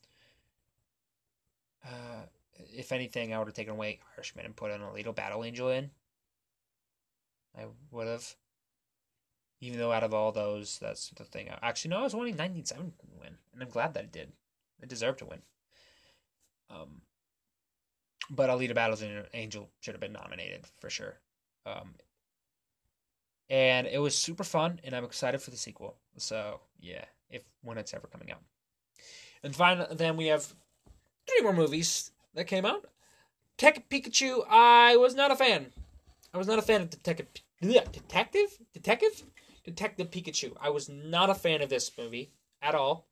Uh, if anything, I would have taken away Irishman and put an Alito Battle Angel in. I would have. Even though out of all those, that's the thing. Actually, no, I was wanting nineteen seventy to win, and I'm glad that it did. It deserved to win. Um, but Alita Battle Angel should have been nominated for sure. Um, and it was super fun, and I'm excited for the sequel. So yeah, if when it's ever coming out. And finally, then we have three more movies that came out. Detective Pikachu, I was not a fan. I was not a fan of Detective Detective Detective Detective Pikachu. I was not a fan of this movie at all.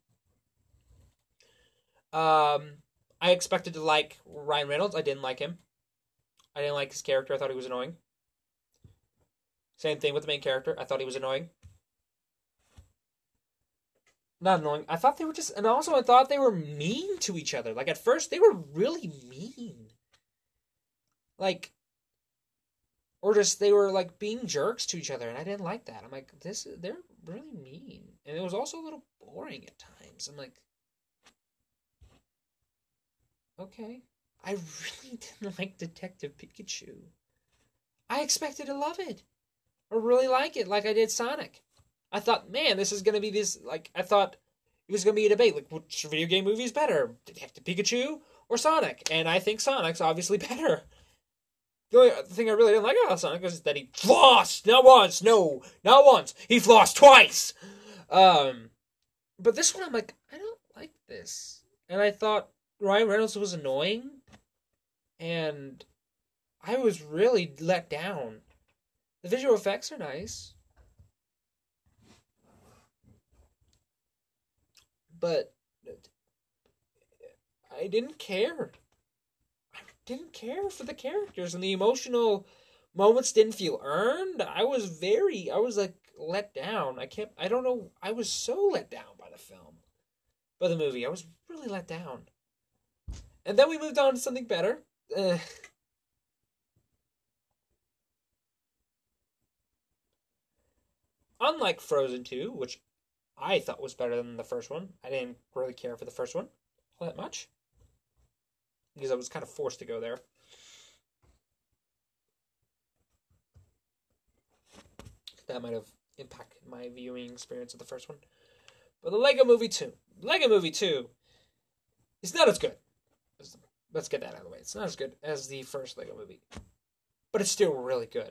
Um, I expected to like Ryan Reynolds. I didn't like him. I didn't like his character. I thought he was annoying. Same thing with the main character. I thought he was annoying. Not annoying. I thought they were just... And also I thought they were mean to each other. Like, at first, they were really mean. Like... Or just, they were, like, being jerks to each other. And I didn't like that. I'm like, this... They're really mean. And it was also a little boring at times. I'm like... Okay. I really didn't like Detective Pikachu. I expected to love it. Or really like it, like I did Sonic. I thought, man, this is going to be this, like, I thought it was going to be a debate, like, which video game movie is better, Detective Pikachu or Sonic? And I think Sonic's obviously better. The only thing I really didn't like about Sonic was that he flossed, not once, no, not once, he flossed twice! Um, but this one, I'm like, I don't like this. And I thought Ryan Reynolds was annoying, and I was really let down. The visual effects are nice. But I didn't care. I didn't care for the characters, and the emotional moments didn't feel earned. I was very, I was like let down. I can't, I don't know, I was so let down by the film. By the movie. I was really let down. And then we moved on to something better. Uh, Unlike Frozen two, which I thought was better than the first one, I didn't really care for the first one all that much. Because I was kind of forced to go there. That might have impacted my viewing experience of the first one. But the Lego Movie two. Lego Movie two is not as good. Let's get that out of the way. It's not as good as the first Lego Movie. But it's still really good.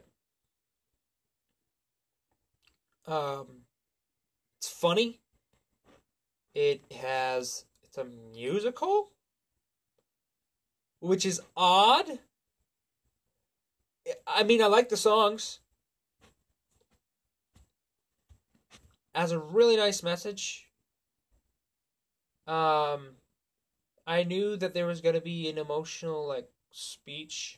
Um, it's funny. It has, it's a musical, which is odd. I mean, I like the songs. It has a really nice message. Um, I knew that there was going to be an emotional, like, speech.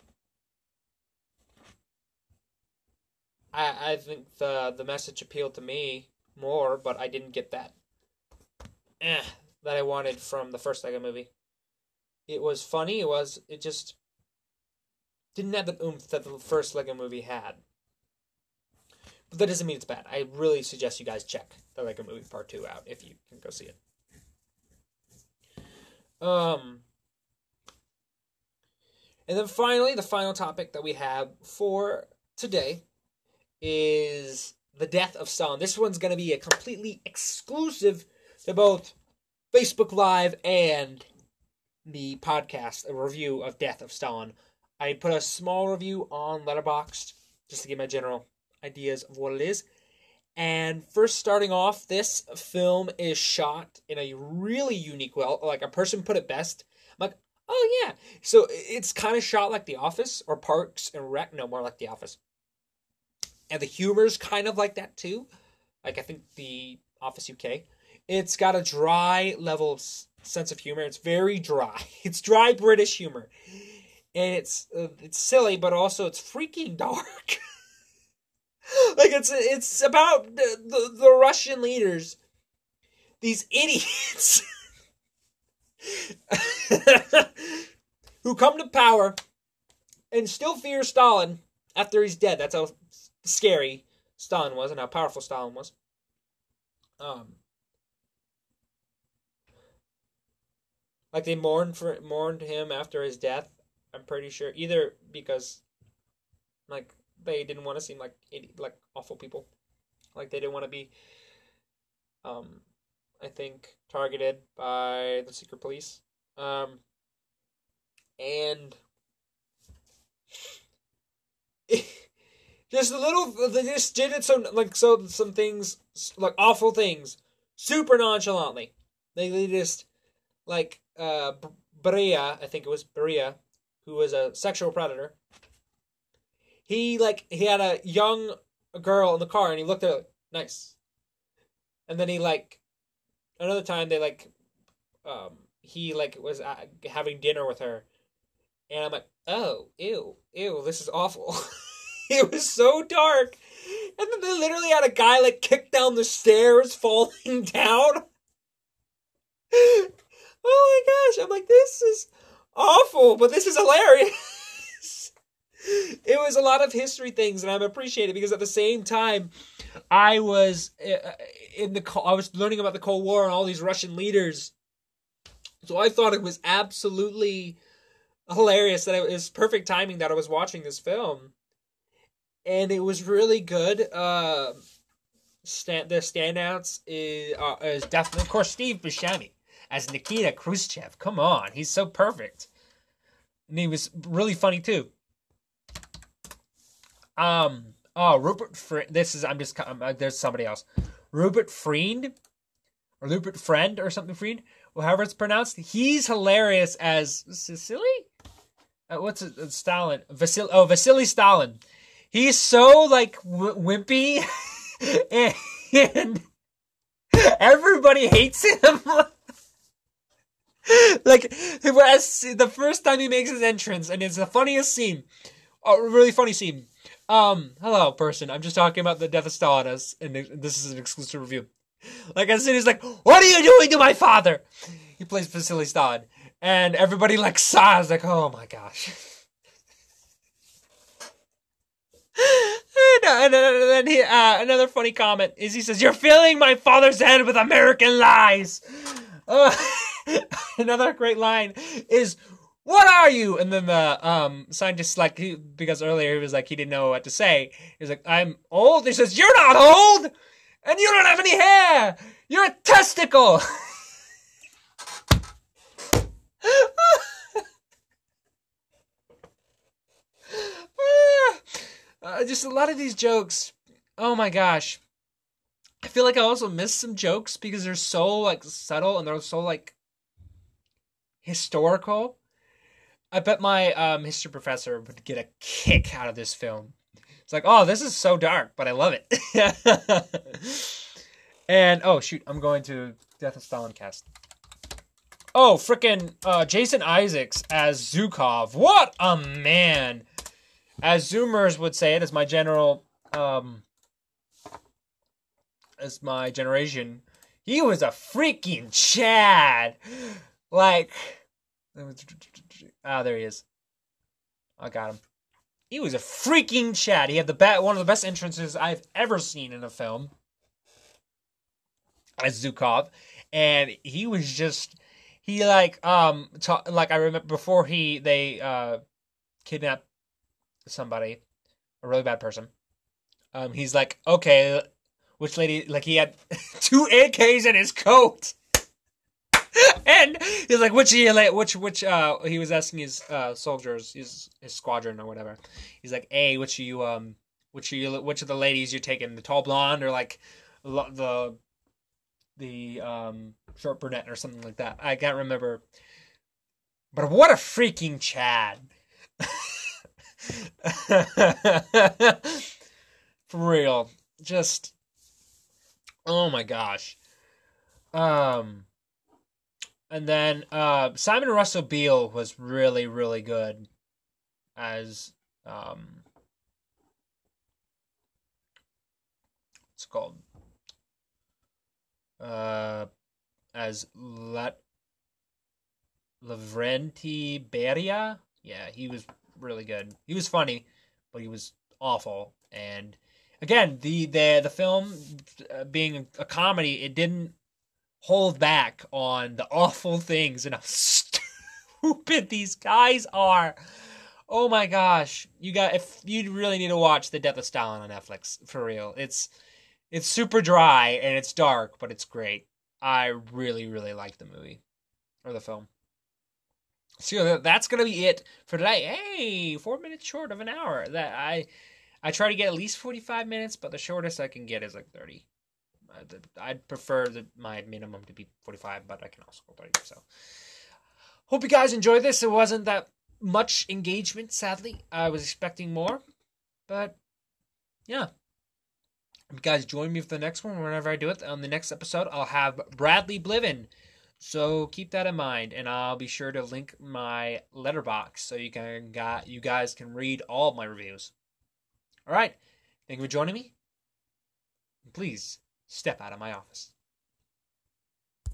I, I think the the message appealed to me more, but I didn't get that eh, that I wanted from the first Lego Movie. It was funny, it was, it just didn't have the oomph that the first Lego Movie had. But that doesn't mean it's bad. I really suggest you guys check the Lego Movie Part two out if you can go see it. Um, and then finally, the final topic that we have for today is the death of Stalin. This one's going to be a completely exclusive to both Facebook Live and the podcast, a review of Death of Stalin. I put a small review on Letterboxd just to give my general ideas of what it is. And first starting off, this film is shot in a really unique way. Like, a person put it best. I'm like, oh yeah. So it's kind of shot like The Office or Parks and Rec. No, more like The Office. And the humor's kind of like that too. Like, I think The Office U K. It's got a dry level of sense of humor. It's very dry. It's dry British humor. And it's uh, it's silly, but also it's freaking dark. Like, it's it's about the, the, the Russian leaders. These idiots. Who come to power and still fear Stalin after he's dead. That's how scary Stalin was and how powerful Stalin was. Um, like they mourned for mourned him after his death. I'm pretty sure either because like they didn't want to seem like like awful people, like they didn't want to be, um, I think targeted by the secret police, um, and just a little they just did it so like so some things like awful things super nonchalantly. They they just like uh Beria, I think it was Beria, who was a sexual predator. He like he had a young girl in the car and he looked at her like, nice. And then he like another time they like um he like was uh, having dinner with her and I'm like, "Oh, ew, ew, this is awful." It was so dark. And then they literally had a guy like kick down the stairs falling down. Oh my gosh, I'm like, this is awful, but this is hilarious. It was a lot of history things, and I'm appreciated because at the same time, I was in the I was learning about the Cold War and all these Russian leaders, so I thought it was absolutely hilarious that it was perfect timing that I was watching this film, and it was really good. Uh, stand the standouts is uh, is definitely, of course, Steve Buscemi as Nikita Khrushchev. Come on, he's so perfect, and he was really funny too. Um. Oh, Rupert. Fre- this is. I'm just. I'm, uh, there's somebody else. Rupert Friend, or Rupert Friend, or something Friend, or however it's pronounced. He's hilarious as Sicily. Uh, what's it? Uh, Stalin. Vasil. Oh, Vasily Stalin. He's so like w- wimpy, and, and everybody hates him. Like, as the first time he makes his entrance, and it's the funniest scene. A really funny scene. Um, hello, person. I'm just talking about the death of Stalin, as, and this is an exclusive review. Like, as soon as he's like, "What are you doing to my father?" He plays Vasily Stalin, and everybody like sighs, like, "Oh my gosh." And then he, uh, another funny comment is he says, "You're filling my father's head with American lies." Uh, another great line is, "What are you?" And then the um scientist, like, he, because earlier he was like, he didn't know what to say. He's like, "I'm old." He says, "You're not old! And you don't have any hair! You're a testicle!" uh, just a lot of these jokes. Oh my gosh. I feel like I also missed some jokes because they're so, like, subtle and they're so, like, historical. I bet my um, history professor would get a kick out of this film. It's like, "Oh, this is so dark, but I love it." And, oh, shoot, I'm going to Death of Stalin cast. Oh, frickin' uh, Jason Isaacs as Zhukov. What a man! As Zoomers would say it, as my general, um, as my generation, he was a freaking Chad. Like, ah, there he is. I got him. He was a freaking Chad. He had the be- one of the best entrances I've ever seen in a film as Zhukov, and he was just he like um ta- like I remember before he they uh kidnapped somebody, a really bad person. Um, he's like, "Okay, which lady?" Like, he had two A Ks in his coat. And he's like, which which which uh he was asking his uh soldiers, his his squadron or whatever. He's like, "Hey, which are you um which are you which of the ladies you're taking, the tall blonde or like the the um short brunette or something like that?" I can't remember. But what a freaking Chad. For real. Just, oh my gosh. Um And then uh, Simon Russell Beale was really, really good as um, what's it called? Uh, as Lat Lavrenti Beria. Yeah, he was really good. He was funny, but he was awful. And again, the the the film uh, being a comedy, it didn't hold back on the awful things and how stupid these guys are. Oh my gosh, you got if you really need to watch The Death of Stalin on Netflix for real. It's it's super dry and it's dark, but it's great. I really really like the movie or the film. So that's gonna be it for today. Hey, four minutes short of an hour. That I I try to get at least forty-five minutes, but the shortest I can get is like thirty. I'd prefer the, my minimum to be forty-five, but I can also go thirty. So hope you guys enjoyed this. It wasn't that much engagement, sadly. I was expecting more, but yeah. If you guys join me for the next one, whenever I do it, on the next episode, I'll have Bradley Bliven. So keep that in mind, and I'll be sure to link my letterbox so you can got you guys can read all of my reviews. All right, thank you for joining me. Please step out of my office.